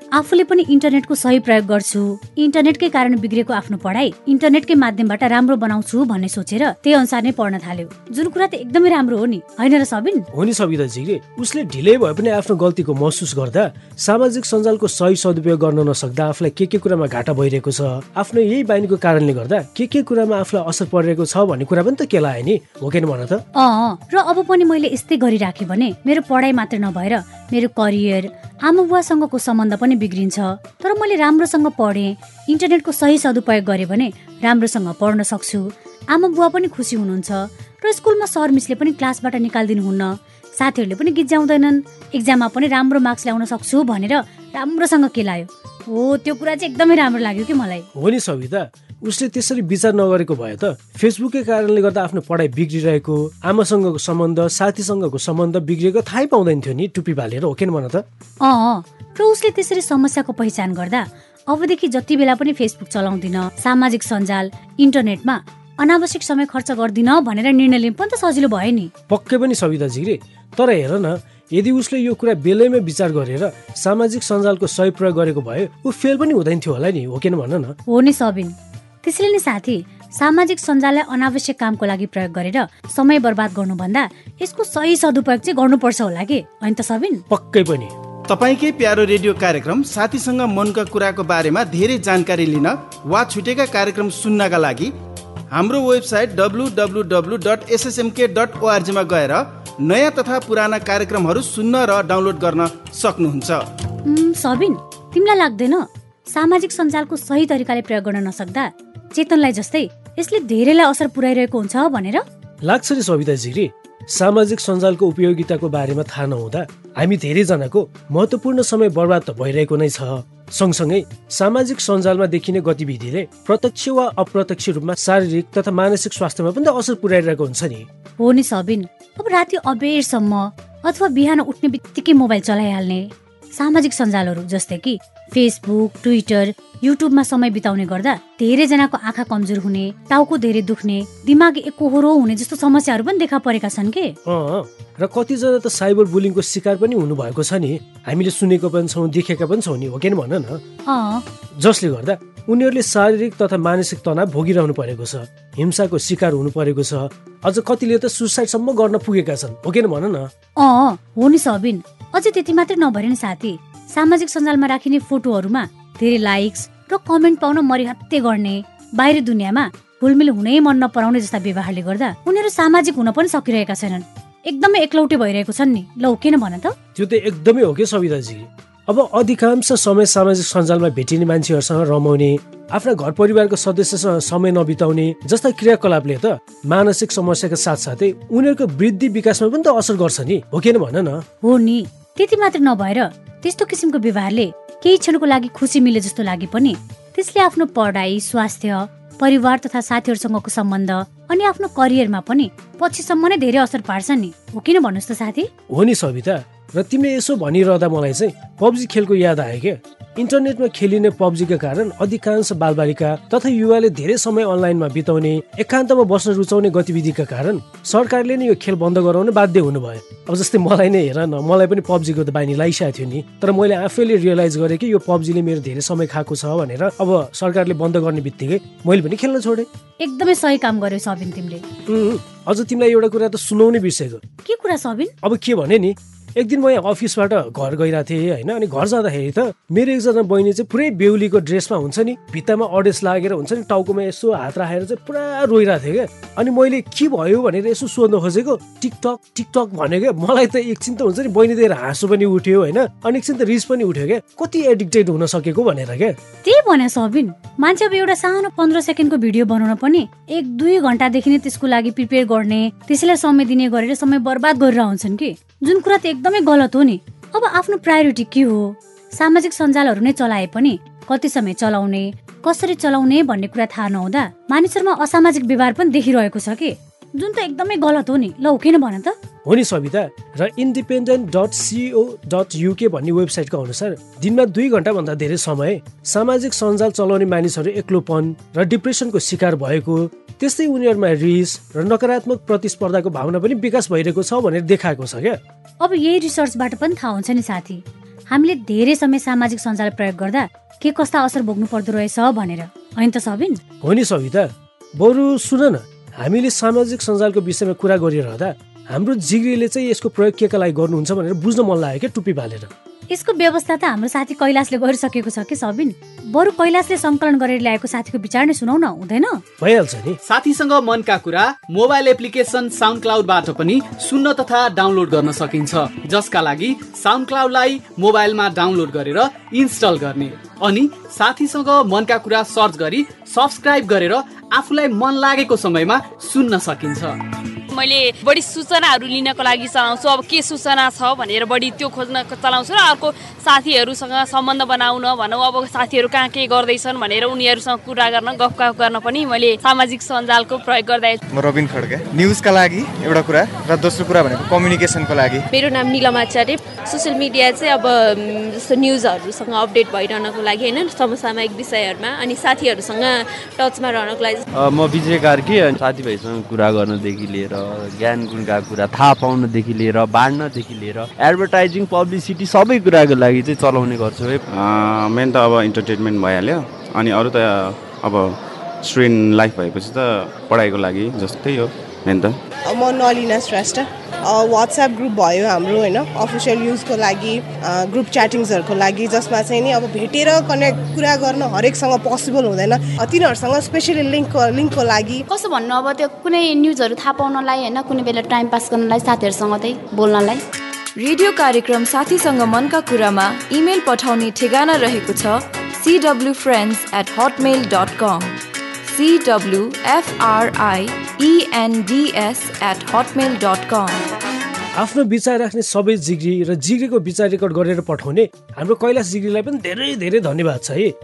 A: आफूले पनि इन्टरनेटको सही प्रयोग गर्छु, इन्टरनेटकै कारण बिग्रेको आफ्नो पढाइ इन्टरनेटकै माध्यमबाट राम्रो बनाउँछु भन्ने सोचेर त्यही अनुसार नै पढ्न थाल्यो, जुन कुरा त एकदमै राम्रो हो नि, होइन र सबिन?
B: हो नि सबिता जी, उसले ढिलै भए पनि आफ्नो गल्तीको महसुस गर्दा सामाजिक सञ्जालको सही सदुपयोग गर्न नसक्दा आफूलाई के कुरामा घाटा भइरहेको छ, आफ्नो यही बानीको कारणले गर्दा के कुरामा आफूलाई असर परिरहेको छ भन्ने कुरा पनि त केलायो नि, हो कि भन त?
A: र अब पनि मैले यस्तै गरिराखेँ भने मेरो पढाइ मात्र नभएर मेरो करियर, आमा बुवासँगको सम्बन्ध पनि बिग्रिन्छ। तर मैले राम्रोसँग पढेँ, इन्टरनेटको सही सदुपयोग गरेँ भने राम्रोसँग पढ्न सक्छु, आमा बुवा पनि खुसी हुनुहुन्छ र स्कुलमा सर मिसले पनि क्लासबाट निकालिदिनुहुन्न, साथीहरूले पनि गिज्जाउँदैनन्, एक्जाममा पनि राम्रो मार्क्स ल्याउन सक्छु भनेर राम्रोसँग केलायो। हो, त्यो कुरा चाहिँ एकदमै राम्रो लाग्यो कि मलाई।
B: हो नि सबिता, उसले त्यसरी विचार नगरेको भए त फेसबुककै कारणले गर्दा आफ्नो पढाइ बिग्रिरहेको, आमासँगको सम्बन्ध, साथीसँगको सम्बन्ध बिग्रेको थाहै पाउँदैन थियो नि, टुप्पी बालेर, हो कि भन त?
A: र उसले त्यसरी समस्याको पहिचान गर्दा अबदेखि जति बेला पनि फेसबुक चलाउँदिन, सामाजिक सञ्जाल, इन्टरनेटमा अनावश्यक समय खर्च गर्दिन भनेर निर्णय लिनु पनि त सजिलो भयो नि।
B: पक्कै पनि सबिता जी, तर हेर न, यदि उसले यो कुरा बेलैमा विचार गरेर सामाजिक सञ्जालको सही प्रयोग गरेको भए ऊ फेल पनि हुँदैन थियो होला नि, हो कि भन न?
A: हो नि सबिन, त्यसैले नि साथी, सामाजिक सञ्जाललाई अनावश्यक कामको लागि प्रयोग गरेर समय बर्बाद गर्नुभन्दा यसको सही सदुपयोग चाहिँ गर्नुपर्छ होला कि, होइन त सबिन?
B: पक्कै पनि।
L: तपाईकै प्यारो रेडियो कार्यक्रम साथीसँग मनका कुराको बारेमा धेरै जानकारी लिन वा छुटेका कार्यक्रम सुन्नका लागि हाम्रो वेबसाइट www.ssmk.org मा गएर नयाँ तथा पुराना कार्यक्रमहरू सुन्न र डाउनलोड गर्न सक्नुहुन्छ।
A: सबिन, तिमीलाई लाग्दैन सामाजिक सञ्जालको सही तरिकाले प्रयोग गर्न नसक्दा चेतनलाई जस्तै यसले धेरैलाई असर पुर्याइरहेको हुन्छ भनेर?
B: लाग्छ नि सबिता जी, सामाजिक सञ्जालको उपयोगिताको बारेमा थाहा नहुँदा हामी धेरैजनाको महत्त्वपूर्ण समय बर्बाद त भइरहेको नै छ। सँगसँगै सामाजिक सञ्जालमा देखिने गतिविधिले प्रत्यक्ष वा अप्रत्यक्ष रूपमा शारीरिक तथा मानसिक स्वास्थ्यमा पनि त असर पुर्याइरहेको हुन्छ नि।
A: हो नि सबिन, अब राति अबेरसम्म अथवा बिहान उठ्ने बित्तिकै मोबाइल चलाइहाल्ने, सामाजिक सञ्जालहरू जस्तै कि फेसबुक, ट्विटर, युट्युबमा समय बिताउने गर्दा धेरैजनाको आँखा कमजोर हुने, टाउको धेरै दुख्ने, दिमाग एकहोरो हुने जस्तो समस्याहरू पनि देखा परेका छन् के?
B: र कतिजना त साइबर बुलिङको शिकार पनि हुनु भएको छ नि, हामीले सुनेको पनि छौँ, देखेका पनि छौँ नि, हो कि भन न? जसले गर्दा उनीहरूले शारीरिक तथा मानसिक तनाव भोगिरहनु परेको छ, हिंसाको शिकार हुनु परेको छ, अझ कतिले त सुसाइडसम्म गर्न पुगेका छन्, हो कि भन न?
A: हो नि सबिन, अझै त्यति मात्रै नभएर नि साथी, सामाजिक सञ्जालमा राखिने फोटोहरूमा धेरै लाइक्स र कमेन्ट पाउन मरिहत्ते गर्ने, बाहिरी दुनियाँमा हुलमिल हुनै मन नपराउने जस्ता व्यवहारले गर्दा उनीहरू सामाजिक हुन पनि सकिरहेका छैनन्, एकदमै एक्लौटे भइरहेको छन् नि, ल हो किन भन त?
B: त्यो त एकदमै हो कि सबिताजी। अब अधिकांश समय सामाजिक सञ्जालमा भेटिने मान्छेहरूसँग रमाउने, आफ्ना घर परिवारको सदस्यसँग समय नबिताउने जस्ता क्रियाकलापले त मानसिक समस्याका साथसाथै उनीहरूको वृद्धि विकासमा पनि त असर गर्छ नि, हो किन भन न?
A: हो नि, त्यति मात्र नभएर त्यस्तो किसिमको व्यवहारले केही क्षणको लागि खुसी मिले जस्तो लागे पनि त्यसले आफ्नो पढाइ, स्वास्थ्य, परिवार तथा साथीहरूसँगको सम्बन्ध अनि आफ्नो करियरमा पनि पछिसम्म नै धेरै असर पार्छ नि, हो किन भन्नुहोस् त साथी?
B: हो नि सबिता, र तिमीले यसो भनिरहँदा मलाई चाहिँ पब्जी खेलको याद आयो क्या। इन्टरनेटमा खेलिने पब्जीका कारण अधिकांश बालबालिका तथा युवाले धेरै समय अनलाइनमा बिताउने, एकान्तमा बस्न रुचाउने गतिविधिका कारण सरकारले नै यो खेल बन्द गराउन बाध्य हुनुभयो। अब जस्तै मलाई नै हेर न, मलाई पनि पब्जीको त बानी लागिसकेको थियो नि, तर मैले आफैले रियलाइज गरेँ कि यो पब्जीले मेरो धेरै समय खाएको छ भनेर। अब सरकारले बन्द गर्ने बित्तिकै मैले पनि खेल्न छोडेँ।
A: एकदमै सही काम गर्यो सबिन तिमीले।
B: अझ तिमीलाई एउटा कुरा त सुनाउनै बिर्सेको।
A: के कुरा सबिन?
B: अब के भने नि, एक दिन म यहाँ अफिसबाट घर गइरहेको थिएँ होइन, अनि घर जाँदाखेरि त मेरो एकजना बहिनी चाहिँ पुरै बेहुलीको ड्रेसमा हुन्छ नि, भित्तामा अडेस लागेर हुन्छ नि, टाउकोमा यसो हात राखेर चाहिँ पुरा रोइरहेको थियो क्या। अनि मैले के भयो भनेर यसो सोध्न खोजेको, टिकटक टिकटक भन्यो क्या। मलाई त एकछिन त हुन्छ नि बहिनी दिएर हाँसो पनि उठ्यो होइन, अनि एकछिन त रिस पनि उठ्यो क्या, कति एडिक्टेड हुन सकेको भनेर क्या।
A: त्यही भने सबिन, मान्छे अब एउटा सानो 15 सेकेन्डको भिडियो बनाउन पनि 1-2 घण्टादेखि नै त्यसको लागि प्रिपेयर गर्ने, त्यसैलाई समय दिने गरेर समय बर्बाद गरेर हुन्छन् कि, जुन कुरा त एकदमै गलत हो नि। अब आफ्नो प्रायोरिटी के हो? सामाजिक सञ्जालहरू नै चलाए पनि कति समय चलाउने, कसरी चलाउने भन्ने कुरा थाहा नहुँदा मानिसहरूमा असामाजिक व्यवहार पनि देखिरहेको छ कि, जुन त एकदमै गलत हो नि, ल हो किन भन त?
B: हो नि सबिता, र independent.co.uk भन्ने वेबसाइटको अनुसार दिनमा 2 घण्टाभन्दा धेरै समय सामाजिक सञ्जाल चलाउने मानिसहरू एक्लोपन र डिप्रेसनको शिकार भएको, त्यस्तै उनीहरूमा रिस र नकारात्मक प्रतिस्पर्धाको भावना पनि विकास भइरहेको छ भनेर देखाएको छ क्या।
A: अब यही रिसर्चबाट पनि थाहा हुन्छ नि साथी, हामीले धेरै समय सामाजिक सञ्जाल प्रयोग गर्दा के कस्ता असर भोग्नु पर्दो रहेछ भनेर, होइन त सबिन?
B: हो नि सविता, बरु सुन न, हामीले सामाजिक सञ्जालको विषयमा कुरा गरिरहँदा हाम्रो जिग्रीले चाहिँ यसको प्रयोग केका लागि गर्नुहुन्छ भनेर बुझ्न मन लाग्यो क्या टुप्पी बालेर।
A: यसको व्यवस्था त हाम्रो साथी कैलाशले गरिसकेको छ कि सबिन। बरु कैलाशले सङ्कलन गरेर ल्याएको साथीको विचार नै सुनाउ न, हुँदैन?
B: भइहाल्छ नि।
H: साथीसँग मनका कुरा मोबाइल एप्लिकेसन साउन्ड क्लाउडबाट पनि सुन्न तथा डाउनलोड गर्न सकिन्छ, जसका लागि साउन्ड क्लाउडलाई मोबाइलमा डाउनलोड गरेर इन्स्टल गर्ने अनि साथीसँग मनका कुरा सर्च गरी सब्सक्राइब गरेर आफूलाई मन लागेको समयमा सुन्न सकिन्छ।
M: मैले बढी सूचनाहरू लिनको लागि चलाउँछु। अब के सूचना छ भनेर बढी त्यो खोज्न चलाउँछु र अर्को साथीहरूसँग सम्बन्ध बनाउन भनौँ, अब साथीहरू कहाँ के गर्दैछन् भनेर उनीहरूसँग कुरा गर्न गफगाफ गर्न पनि मैले सामाजिक सञ्जालको प्रयोग गर्दै।
N: म रबिन खड्का, न्युजका लागि एउटा कुरा र दोस्रो कुरा भनेको कम्युनिकेसनको लागि।
O: मेरो नाम निलम आचार्य। सोसियल मिडिया चाहिँ अब जस्तो न्युजहरूसँग अपडेट भइरहनको लागि होइन, समसामयिक विषयहरूमा, अनि साथीहरूसँग टचमा रहनको लागि।
P: म विजय कार्की, साथीभाइसँग कुरा गर्नदेखि लिएर ज्ञान गुणका कुरा थाहा पाउनदेखि लिएर बाँड्नदेखि लिएर एडभर्टाइजिङ पब्लिसिटी सबै कुराको लागि चाहिँ चलाउने गर्छु है।
Q: मेन त अब इन्टरटेनमेन्ट भइहाल्यो, अनि अरू त अब स्टुडेन्ट लाइफ भएपछि त पढाइको लागि जस्तै हो मेन त।
R: म नलिना श्रेष्ठ। वाट्सएप ग्रुप भयो हाम्रो होइन, अफिसियल युजको लागि, ग्रुप च्याटिङ्सहरूको लागि, जसमा चाहिँ नि अब भेटेर कनेक्ट कुरा गर्न हरेकसँग पोसिबल हुँदैन, तिनीहरूसँग स्पेसली लिङ्कको लागि।
S: कसो भन्नु, अब त्यो कुनै न्युजहरू थाहा पाउनलाई होइन, कुनै बेला टाइम पास गर्नलाई, साथीहरूसँग चाहिँ बोल्नलाई।
T: रेडियो कार्यक्रम साथीसँग मनका कुरामा इमेल पठाउने ठेगाना रहेको छ cwfriends@hotmail.com, cwfriends@hotmail.com।
B: आफ्नो विचार राख्ने सबै जिग्री र जिग्रीको विचार रेकर्ड गरेर पठाउने हाम्रो कैलाश जिग्रीलाई पनि धेरै धेरै धन्यवाद छ है।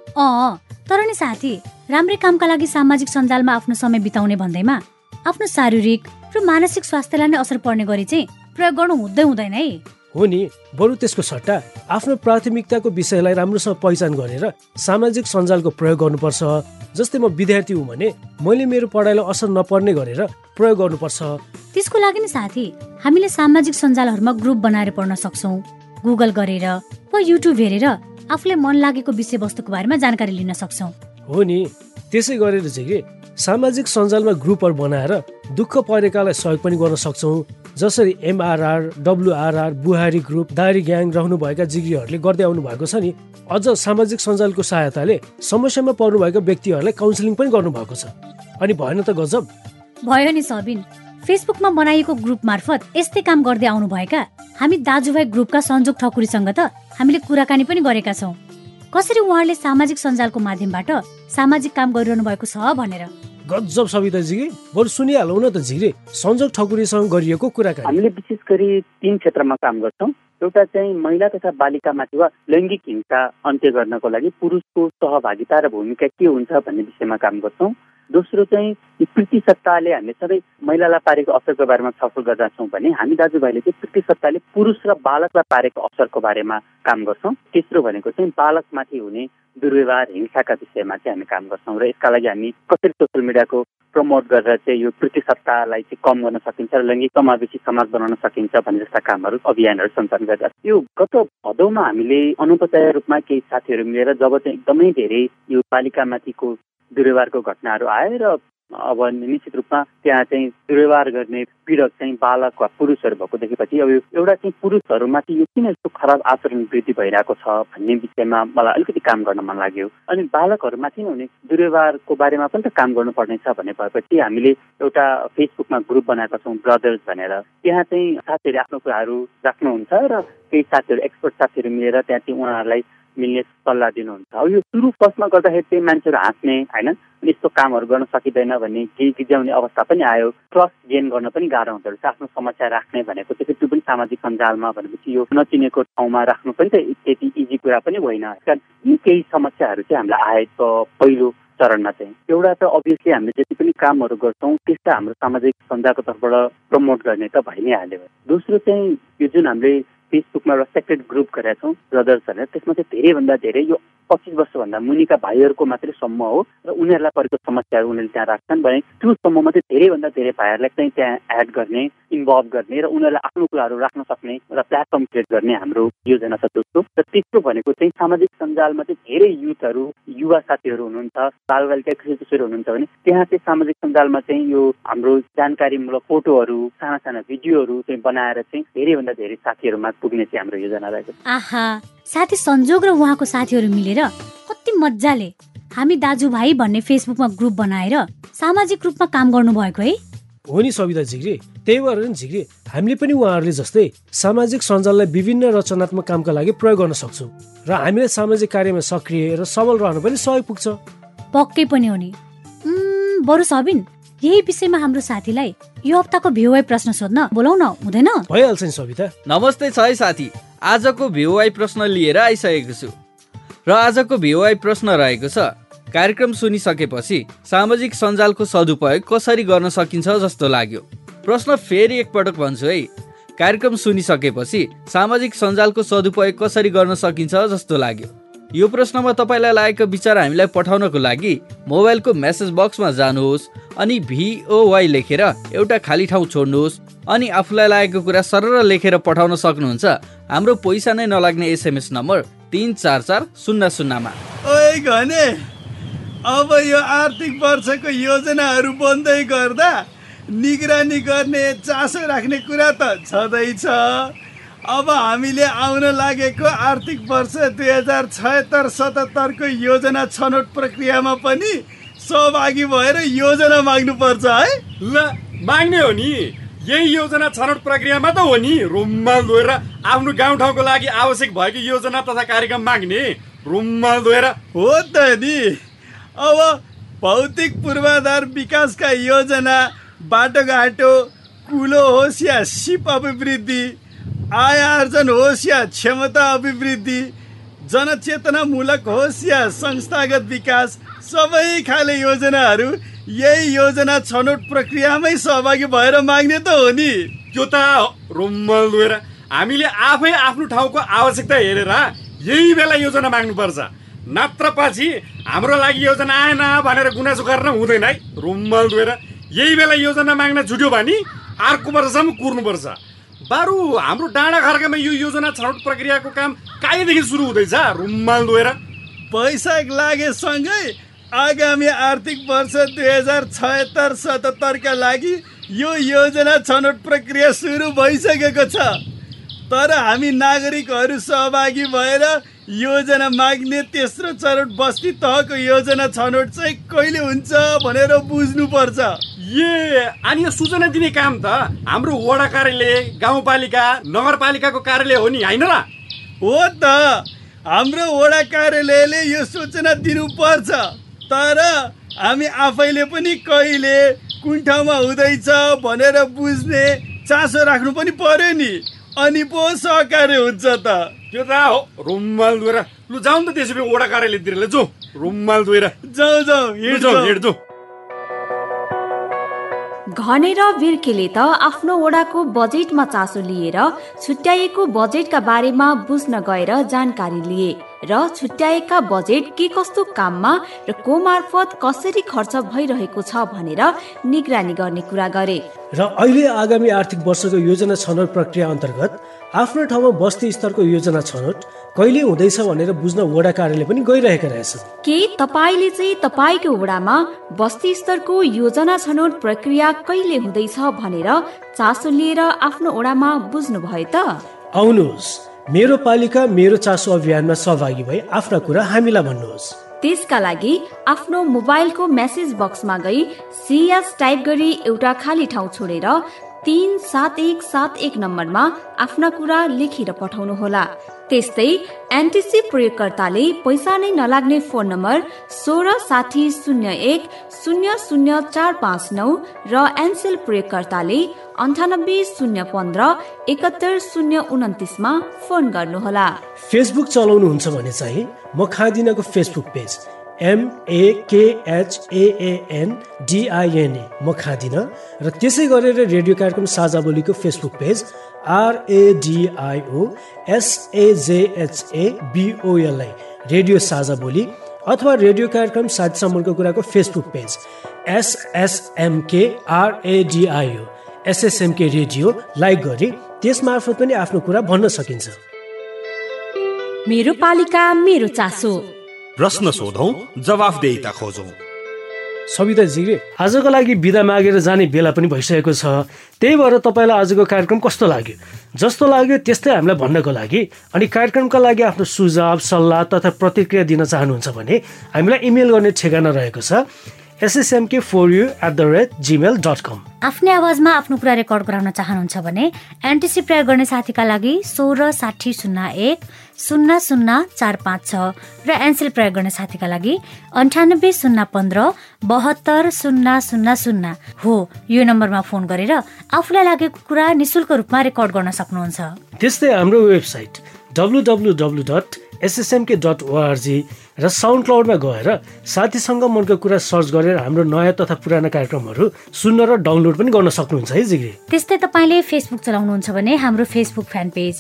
A: तर नि साथी, राम्रै कामका लागि सामाजिक सञ्जालमा आफ्नो समय बिताउने भन्दैमा आफ्नो शारीरिक र मानसिक स्वास्थ्यलाई नै असर पर्ने गरी चाहिँ प्रयोग गर्नु हुँदैन है।
B: हो नि, बरु त्यसको सट्टा आफ्नो प्राथमिकताको विषयलाई राम्रोसँग पहिचान गरेर सामाजिक सञ्जालको प्रयोग गर्नुपर्छ। जस्तै म विद्यार्थी हुँ भने मैले मेरो पढाइलाई असर नपर्ने गरेर प्रयोग गर्नुपर्छ।
A: त्यसको लागि नि साथी, हामीले सामाजिक सञ्जालहरूमा ग्रुप बनाएर पढ्न सक्छौँ, गुगल गरेर वा युट्युब हेरेर आफूलाई मन लागेको विषयवस्तुको बारेमा जानकारी लिन सक्छौँ।
B: हो नि, त्यसै गरेर चाहिँ सामाजिक सञ्जालमा ग्रुपहरू बनाएर दुःख परेकालाई सहयोग पनि गर्न सक्छौँ। जसरी MRR, WRR, बुहारी ग्रुप, दारी ग्याङ रहनुभएका जिग्रीहरूले गर्दै आउनु भएको छ नि। अझ सामाजिक सञ्जालको सहायताले समस्यामा पर्नुभएका व्यक्तिहरूलाई काउन्सिलिङ पनि गर्नुभएको छ। अनि भएन त गजब?
A: भयो नि सबिन, फेसबुकमा बनाइएको ग्रुप मार्फत यस्तै काम गर्दै आउनुभएका हामी दाजुभाइ ग्रुपका सञ्जोग ठकुरीसँग त हामीले कुराकानी पनि गरेका छौँ, कसरी उहाँहरूले सामाजिक सञ्जालको माध्यमबाट सामाजिक काम गरिरहनु भएको छ भनेर।
B: गजब सविता जिग्री, बरु सुनिहालौ न त जिग्री सञ्जोग ठकुरीसँग गरिएको कुराकानी।
U: हामीले विशेष गरी 3 क्षेत्रमा काम गर्छौँ। एउटा चाहिँ महिला तथा बालिकामाथि वा लैङ्गिक हिंसा अन्त्य गर्नको लागि पुरुषको सहभागिता र भूमिका के हुन्छ भन्ने विषयमा काम गर्छौँ। दोस्रो चाहिँ प्रतिसत्ताले हामीले सधैँ महिलालाई पारेको असरको बारेमा छलफल गर्दा छौँ भने हामी दाजुभाइले चाहिँ प्रतिसत्ताले पुरुष र बालकलाई पारेको असरको बारेमा काम गर्छौँ। तेस्रो भनेको चाहिँ बालकमाथि हुने दुर्व्यवहार हिंसाका विषयमा चाहिँ हामी काम गर्छौँ र यसका लागि हामी कसरी सोसियल मिडियाको प्रमोट गरेर चाहिँ यो प्रतिसत्तालाई चाहिँ कम गर्न सकिन्छ र लैङ्गिक समावेशी समाज बनाउन सकिन्छ भन्ने जस्ता कामहरू अभियानहरू सञ्चालन गरिरहेका छौँ। यो गत भदौमा हामीले अनौपचारिक रूपमा केही साथीहरू मिलेर जब चाहिँ एकदमै धेरै यो बालिकामाथिको दुर्व्यवहारको घटनाहरू आए र अब निश्चित रूपमा त्यहाँ चाहिँ दुर्व्यवहार गर्ने पीडक चाहिँ बालक वा पुरुषहरू भएको देखेपछि अब एउटा चाहिँ पुरुषहरूमाथि यो किन यस्तो खराब आचरण वृद्धि भइरहेको छ भन्ने विषयमा मलाई अलिकति काम गर्न मन लाग्यो। अनि बालकहरूमाथि हुने दुर्व्यवहारको बारेमा पनि त काम गर्नुपर्ने छ भन्ने भएपछि हामीले एउटा फेसबुकमा ग्रुप बनाएका छौँ, ब्रदर्स भनेर। त्यहाँ चाहिँ साथीहरूले आफ्नो कुराहरू राख्नुहुन्छ र केही साथीहरू एक्सपर्ट साथीहरू मिलेर त्यहाँ चाहिँ उहाँहरूलाई मिल्ने सल्लाह दिनुहुन्छ। अब यो सुरु फर्स्टमा गर्दाखेरि चाहिँ मान्छेहरू हाँस्ने होइन, यस्तो कामहरू गर्न सकिँदैन भन्ने केही गिज्याउने अवस्था पनि आयो। ट्रस्ट गेन गर्न पनि गाह्रो हुँदो रहेछ। आफ्नो समस्या राख्ने भनेको चाहिँ त्यो पनि सामाजिक सञ्जालमा भनेपछि यो नचिनेको ठाउँमा राख्नु पनि त त्यति इजी कुरा पनि होइन। कारण यी केही समस्याहरू चाहिँ हामीलाई आएको पहिलो चरणमा चाहिँ एउटा त अभियसली हामीले जति पनि कामहरू गर्छौँ त्यसलाई हाम्रो सामाजिक सञ्जालको तर्फबाट प्रमोट गर्ने त भइ नै हाल्यो। दोस्रो चाहिँ यो जुन हामीले फेसबुकमा एउटा सेक्रेट ग्रुप गरेका छौँ ब्रदर्स भनेर। त्यसमा चाहिँ धेरैभन्दा धेरै यो 25 वर्षभन्दा मुनिका भाइहरूको मात्रै समूह हो र उनीहरूलाई परेको समस्याहरू उनीहरूले त्यहाँ राख्छन् भने त्यो समूहमा चाहिँ धेरैभन्दा धेरै भाइहरूलाई चाहिँ त्यहाँ एड गर्ने, इन्भल्भ गर्ने र उनीहरूलाई आफ्नो कुराहरू राख्न सक्ने एउटा प्लेटफर्म क्रिएट गर्ने हाम्रो योजना छ दोस्रो। र तेस्रो भनेको चाहिँ सामाजिक सञ्जालमा चाहिँ धेरै युथहरू, युवा साथीहरू हुनुहुन्छ, बालबालिका किशोरहरू हुनुहुन्छ भने त्यहाँ चाहिँ सामाजिक सञ्जालमा चाहिँ यो हाम्रो जानकारीमूलक फोटोहरू, साना साना भिडियोहरू चाहिँ बनाएर चाहिँ धेरैभन्दा धेरै साथीहरूमा पुग्ने चाहिँ हाम्रो योजना रहेको छ।
A: आहा, साथी संजोग र उहाँको साथीहरू मिलेर कति मजाले हामी दाजुभाइ भन्ने फेसबुकमा ग्रुप बनाएर सामाजिक रूपमा काम गर्नुभएको है।
B: हो नि सविता झिग्री, त्यही भएर नि झिग्री हामीले पनि उहाँहरूले जस्तै सामाजिक सञ्जाललाई विभिन्न रचनात्मक कामका लागि प्रयोग गर्न सक्छौँ र हामीलाई सामाजिक कार्यमा सक्रिय र सबल रहन पनि सहयोग पुग्छ।
A: पक्कै पनि हो नि। बरु सबिन, यही विषयमा हाम्रो साथीलाई यो हप्ताको VOI प्रश्न सोध्न बोलाउन हुँदैन?
B: भइहाल्छ नि सविता।
C: नमस्ते छ है साथी, आजको VOI प्रश्न लिएर आइसकेको छु र आजको VOI प्रश्न रहेको छ, कार्यक्रम सुनिसकेपछि सामाजिक सञ्जालको सदुपयोग कसरी गर्न सकिन्छ जस्तो लाग्यो। प्रश्न फेरि एकपटक भन्छु है, कार्यक्रम सुनिसकेपछि सामाजिक सञ्जालको सदुपयोग कसरी गर्न सकिन्छ जस्तो लाग्यो। यो प्रश्नमा तपाईँलाई लागेको विचार हामीलाई पठाउनको लागि मोबाइलको मेसेज बक्समा जानुहोस् अनि VOY लेखेर एउटा खाली ठाउँ छोड्नुहोस् अनि आफूलाई लागेको कुरा सरर लेखेर पठाउन सक्नुहुन्छ हाम्रो पैसा नै नलाग्ने SMS नम्बर 34400 मा।
L: ओइ घने, अब यो आर्थिक वर्षको योजनाहरू बन्दै गर्दा निगरानी गर्ने, चासो राख्ने कुरा त छँदैछ। अब हामीले आउन लागेको आर्थिक वर्ष 2076-77 को योजना छनौट प्रक्रियामा पनि सहभागी भएर योजना माग्नुपर्छ है।
V: ल माग्ने हो नि, यही योजना छनौट प्रक्रियामा त हो नि रुमाल धोएर आफ्नो गाउँठाउँको लागि आवश्यक भएको योजना तथा कार्यक्रम माग्ने, रुमाल धोएर
L: हो त नि। अब भौतिक पूर्वाधार विकासका योजना, बाटोघाटो, कुलो होस् या सिप अभिवृद्धि, आय आर्जन होस् या क्षमता अभिवृद्धि, जनचेतनामूलक होस् या संस्थागत विकास, सबै खाले योजनाहरू यही योजना छनौट प्रक्रियामै सहभागी भएर माग्ने त हो नि।
V: त्यो त रुमाल धोएर हामीले आफै आफ्नो ठाउँको आवश्यकता हेरेर यही बेला योजना माग्नुपर्छ, नत्र पछि हाम्रो लागि योजना आएन भनेर गुनासो गर्न हुँदैन है। रुमाल धोएर यही बेला योजना माग्न छुट्यो भने अर्को वर्षसम्म कुर्नुपर्छ। बारु हाम्रो डाँडा खर्कामा यो योजना छनौट प्रक्रियाको काम कहिलेदेखि सुरु हुँदैछ? रुमाल धोएर
L: पैसा लागेसँगै आगामी आर्थिक वर्ष 2076-77 का लागि यो योजना छनौट प्रक्रिया सुरु भइसकेको छ। तर हामी नागरिकहरू सहभागी भएर योजना माग्ने तेस्रो चरण बस्ती तहको योजना छनौट चाहिँ कहिले हुन्छ भनेर बुझ्नुपर्छ।
V: अनि यो सूचना दिने काम त हाम्रो वडा कार्यालय, गाउँपालिका, नगरपालिकाको कार्यालय हो नि, होइन र?
L: हो त, हाम्रो वडा कार्यालयले यो सूचना दिनुपर्छ। तर हामी आफैले पनि कहिले कुन ठाउँमा हुँदैछ भनेर बुझ्ने चासो राख्नु पनि पर्यो नि, अनि पो सहकार्य हुन्छ त।
V: त्यो त हो रुमाल धोएर। लु जाउँ त त्यसो भए वडा कार्यालयतिर, ल जाउँ रुमाल धोएर।
L: जाउँ
V: हिँड्छौँ।
W: घने र बिर्खेले त आफ्नो वडाको बजेटमा चासो लिएर छुट्याइएको बजेटका बारेमा बुझ्न गएर जानकारी लिए र छुट्याएका बजेट के कस्तो काममा र को मार्फत कसरी खर्च भइरहेको छ भनेर निगरानी गर्ने कुरा गरे।
B: र अहिले आगामी आर्थिक वर्षको योजना छनौट प्रक्रिया अन्तर्गत आफ्नो ठाउँमा बस्ती स्तरको योजना छनौट कहिले हुँदैछ भनेर बुझ्न वडा कार्यालय पनि गइरहेका रहेछन्।
W: के तपाईले चाहिँ तपाईको वडामा बस्ती स्तरको योजना छनौट प्रक्रिया कहिले हुँदैछ भनेर चासो लिएर आफ्नो वडामा बुझ्नु भयो त?
B: आउनुहोस्, मेरो पालिका मेरो चासो अभियानमा सहभागी भई आफ्ना कुरा हामीलाई भन्नुहोस्।
W: त्यसका लागि आफ्नो मोबाइलको मेसेज बक्समा गई CS टाइप गरी एउटा खाली ठाउँ छोडेर 37171 नम्बरमा आफ्ना कुरा लेखेर पठाउनु होला। त्यस्तै एनटिसी प्रयोगकर्ताले पैसा नै नलाग्ने फोन नम्बर 166001000459 र एनसेल प्रयोगकर्ताले 9801571029 मा फोन गर्नुहोला।
B: फेसबुक चलाउनुहुन्छ भने चाहिँ म खादिनको फेसबुक पेज MAKHAANDINA मखादिन र त्यसै गरेर रेडियो कार्यक्रम साझा बोलीको फेसबुक पेज RADIOSAJHABOLI रेडियो साझा बोली अथवा रेडियो कार्यक्रम साझा सम्बन्धको कुराको Facebook page SSMKRADIO SSMK radio like गरी त्यस मार्फत पनि आफ्नो कुरा भन्न सकिन्छ।
W: मेरो पालिका मेरो चासो,
D: प्रश्न सोधौं, जवाफदेहिता खोजौं।
B: सविताजी, आजको लागि बिदा मागेर जाने बेला पनि भइसकेको छ। त्यही भएर तपाईँलाई आजको कार्यक्रम कस्तो लाग्यो? जस्तो लाग्यो त्यस्तै हामीलाई भन्नको लागि अनि कार्यक्रमका लागि आफ्नो सुझाव सल्लाह तथा प्रतिक्रिया दिन चाहनुहुन्छ भने हामीलाई इमेल गर्ने ठेगाना रहेको छ ssmk4u@gmail.com।
A: आफ्नै आवाजमा आफ्नो कुरा रेकर्ड गराउन चाहनुहुन्छ भने एनटिसी प्रयोग गर्ने साथीका लागि 166001000456 र एनसेल प्रयोग गर्ने साथीका लागि 9801572000 हो। यो नम्बरमा फोन गरेर आफूलाई लागेको कुरा निशुल्क रूपमा रेकर्ड गर्न सक्नुहुन्छ।
B: त्यस्तै हाम्रो वेबसाइट www.ssmk.org र साउन्ड क्लाउडमा गएर साथीसँग मनको कुरा सर्च गरेर हाम्रो नयाँ तथा पुराना कार्यक्रमहरू सुन्न र डाउनलोड पनि गर्न सक्नुहुन्छ है जिग्री।
A: त्यस्तै तपाईँले फेसबुक चलाउनुहुन्छ भने हाम्रो फेसबुक फ्यान पेज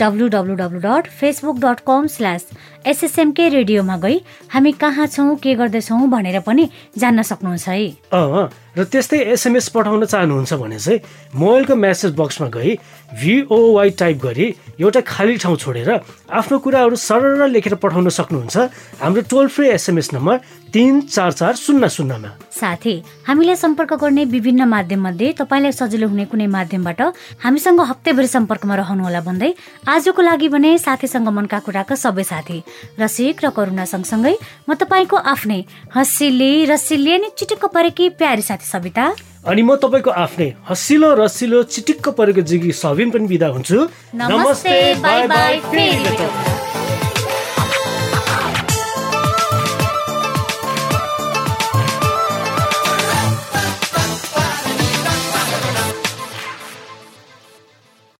A: www.facebook.com/ssmk रेडियोमा गई हामी कहाँ छौँ के गर्दैछौँ भनेर पनि जान्न सक्नुहुन्छ है।
B: र त्यस्तै SMS पठाउन चाहनुहुन्छ भने चाहिँ मोबाइलको मेसेज बक्समा गई VOY टाइप गरी एउटा खाली ठाउँ छोडेर आफ्नो कुराहरू सरल लेखेर पठाउन सक्नुहुन्छ हाम्रो टोल फ्री SMS नम्बर 34400 मा।
A: साथै हामीलाई सम्पर्क गर्ने विभिन्न माध्यम मध्ये तपाईलाई सजिलो हुने कुनै माध्यमबाट हामीसँग हप्तैभरि सम्पर्कमा रहनुहोला भन्दै आजको लागि भने साथीसँग मनका कुराका सबै साथी रसिक र करुणा सँगसँगै म तपाईको आफ्नै हँसिली रसिली अनि चिटिक्क परेकी प्यारी साथी सविता
B: अनि म तपाईको आफ्नै हँसिलो रसिलो चिटिक्क परेको जिगी सबिन पनि बिदा हुन्छु।
A: नमस्ते, बाइ बाइ, फेरि भेटौँ।